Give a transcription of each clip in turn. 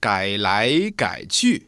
改来改去。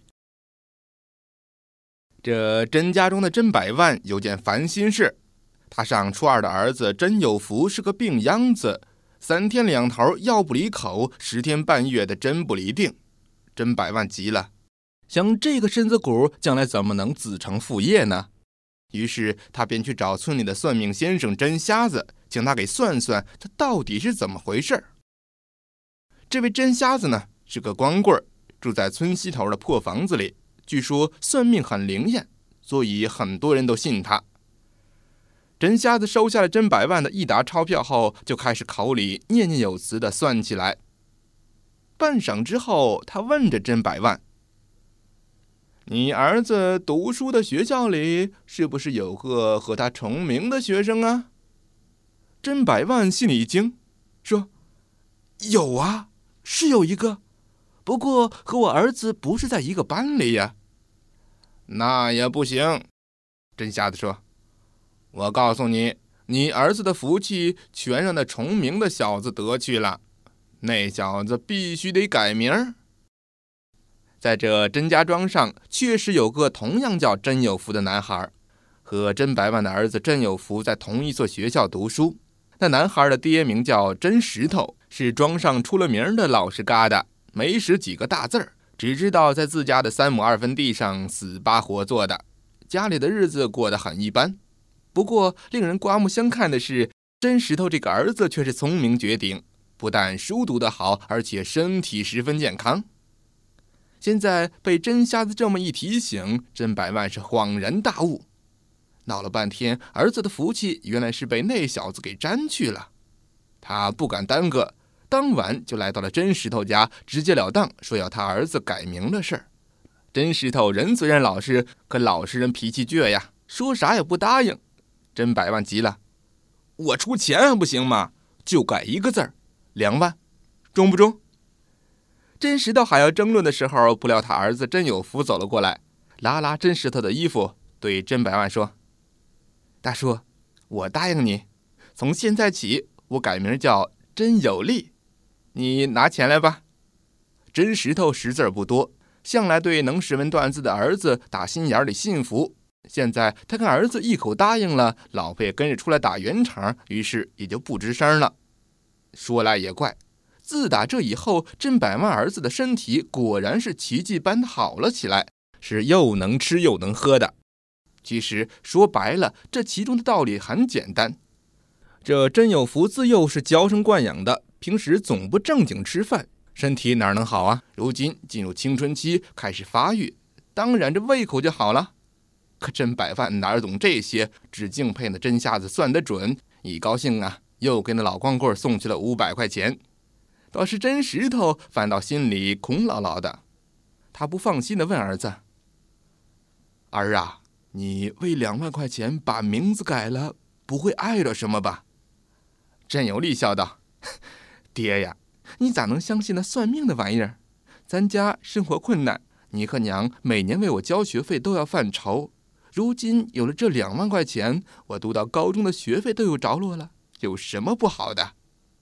这甄家中的甄百万有件烦心事，他上初二的儿子甄有福是个病秧子，3天2头药不离口，10天半月的针不离腚。甄百万急了，想这个身子骨将来怎么能子承父业呢？于是他便去找村里的算命先生甄瞎子，请他给算算他到底是怎么回事。这位甄瞎子呢，是个光棍，住在村西头的破房子里，据说算命很灵验，所以很多人都信他。甄瞎子收下了甄百万的1沓钞票后，就开始口里念念有词地算起来。半晌之后，他问着甄百万：“你儿子读书的学校里是不是有个和他重名的学生啊？”甄百万心里一惊，说：“有啊，是有一个，不过和我儿子不是在一个班里呀。”“那也不行。”甄瞎子说，“我告诉你，你儿子的福气全让那重名的小子得去了，那小子必须得改名。”在这甄家庄上确实有个同样叫甄有福的男孩，和甄百万的儿子甄有福在同一所学校读书。那男孩的爹名叫甄石头，是庄上出了名的老实疙瘩，没识几个大字儿，只知道在自家的3亩2分地上死扒活做的，家里的日子过得很一般。不过令人刮目相看的是，甄石头这个儿子却是聪明绝顶，不但书读得好，而且身体十分健康。现在被甄瞎子这么一提醒，甄百万是恍然大悟。闹了半天，儿子的福气原来是被那小子给沾去了。他不敢耽搁，当晚就来到了甄石头家，直截了当说要他儿子改名的事儿。甄石头人虽然老实，可老实人脾气倔呀，说啥也不答应。甄百万急了：“我出钱还不行吗？就改1个字儿，2万，中不中？”甄石头还要争论的时候，不料他儿子甄有福走了过来，拉拉甄石头的衣服，对甄百万说：“大叔，我答应你，从现在起我改名叫甄有利，你拿钱来吧。”甄石头识字不多，向来对能识文断字的儿子打心眼里信服。现在他跟儿子一口答应了，老婆也跟着出来打圆场，于是也就不吱声了。说来也怪，自打这以后，甄百万儿子的身体果然是奇迹般好了起来，是又能吃又能喝的。其实说白了，这其中的道理很简单。这甄有福自幼是娇生惯养的，平时总不正经吃饭，身体哪能好啊？如今进入青春期，开始发育，当然这胃口就好了。可甄百万哪懂这些，只敬佩那甄瞎子算得准，一高兴啊，又给那老光棍送去了500块钱。倒是甄石头反倒心里空落落的，他不放心地问儿子：“儿啊，你为2万块钱把名字改了，不会碍着什么吧？”甄有利笑道：“爹呀，你咋能相信那算命的玩意儿？咱家生活困难，你和娘每年为我交学费都要犯愁。如今有了这2万块钱，我读到高中的学费都有着落了，有什么不好的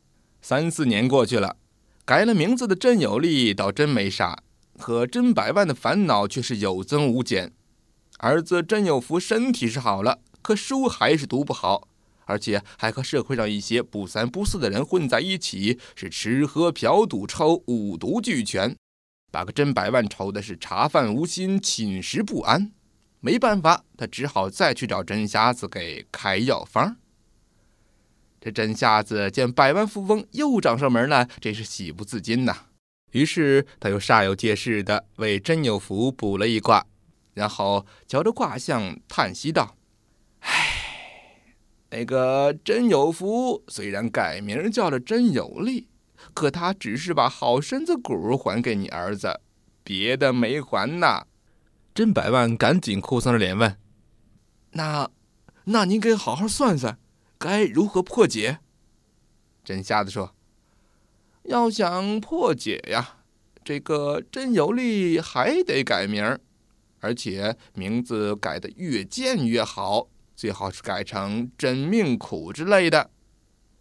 ？”3、4年过去了，改了名字的甄有利倒真没啥，可甄百万的烦恼却是有增无减。儿子甄有福身体是好了，可书还是读不好，而且还和社会上一些不三不四的人混在一起，是吃喝嫖赌抽5毒俱全，把个甄百万愁的是茶饭无心，寝食不安。没办法，他只好再去找甄瞎子给开药方。这甄瞎子见百万富翁又找上门来，真是喜不自禁呐。于是他又煞有介事的为甄有福卜了一卦，然后瞧着卦象叹息道：“唉，那个甄有福虽然改名叫了甄有利，可他只是把好身子骨还给你儿子，别的没还呐。”甄百万赶紧哭丧着脸问：“那您给好好算算，该如何破解？”甄瞎子说：“要想破解呀，这个甄有利还得改名，而且名字改得越贱越好，最好是改成真命苦之类的。”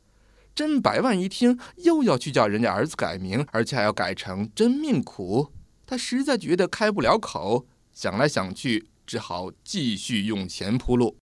甄百万一听，又要去叫人家儿子改名，而且还要改成真命苦， 他实在觉得开不了口，想来想去，只好继续用钱铺路。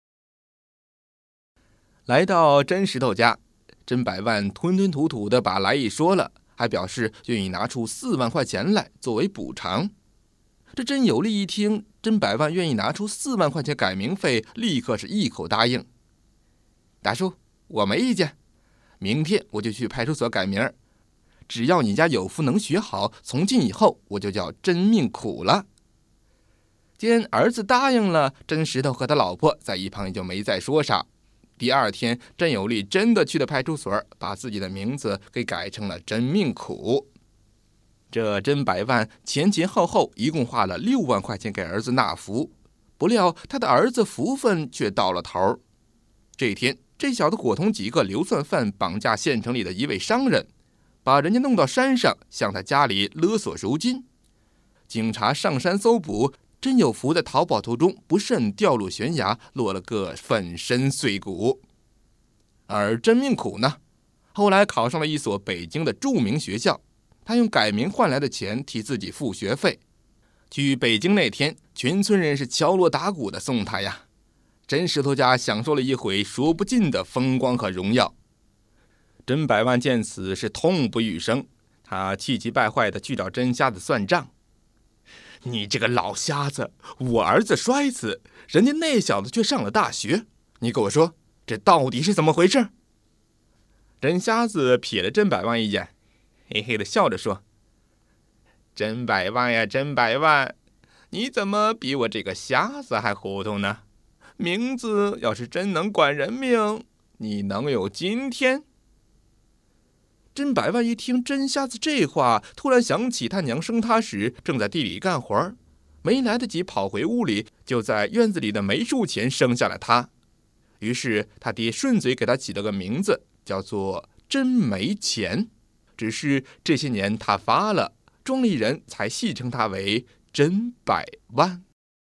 来到甄石头家，甄百万吞吞吐吐地把来意说了，还表示愿意拿出4万块钱来作为补偿。这甄有利一听甄百万愿意拿出4万块钱改名费，立刻是一口答应。大叔，我没意见，明天我就去派出所改名，只要你家有福能学好，从今以后我就叫甄命苦了。见儿子答应了，甄石头和他老婆在一旁也就没再说啥。第二天，甄有利真的去了派出所，把自己的名字给改成了甄命苦。这甄百万前后后一共花了6万块钱给儿子纳福，不料他的儿子福分却到了头。这天，这小子伙同几个流窜犯绑架县城里的一位商人，把人家弄到山上，向他家里勒索赎金。警察上山搜捕，甄有福在逃跑途中不慎掉入悬崖，落了个粉身碎骨。而甄命苦呢，后来考上了一所北京的著名学校，他用改名换来的钱替自己付学费。去北京那天，全村人是敲锣打鼓的送他呀。甄石头家享受了一回说不尽的风光和荣耀。甄百万见此是痛不欲生，他气急败坏地去找甄瞎子算账。你这个老瞎子，我儿子摔死，人家那小子却上了大学，你给我说这到底是怎么回事？甄瞎子瞥了甄百万一眼，嘿嘿地笑着说：甄百万呀，甄百万，你怎么比我这个瞎子还糊涂呢？名字要是真能管人命，你能有今天？甄百万一听甄瞎子这话，突然想起他娘生他时正在地里干活，没来得及跑回屋里，就在院子里的梅树前生下了他。于是他爹顺嘴给他起了个名字，叫做甄没钱。只是这些年他发了，庄里人才戏称他为甄百万。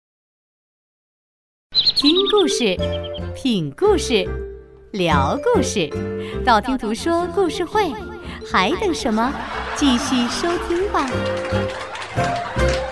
听故事，品故事，聊故事，道听途说故事会，还等什么？继续收听吧。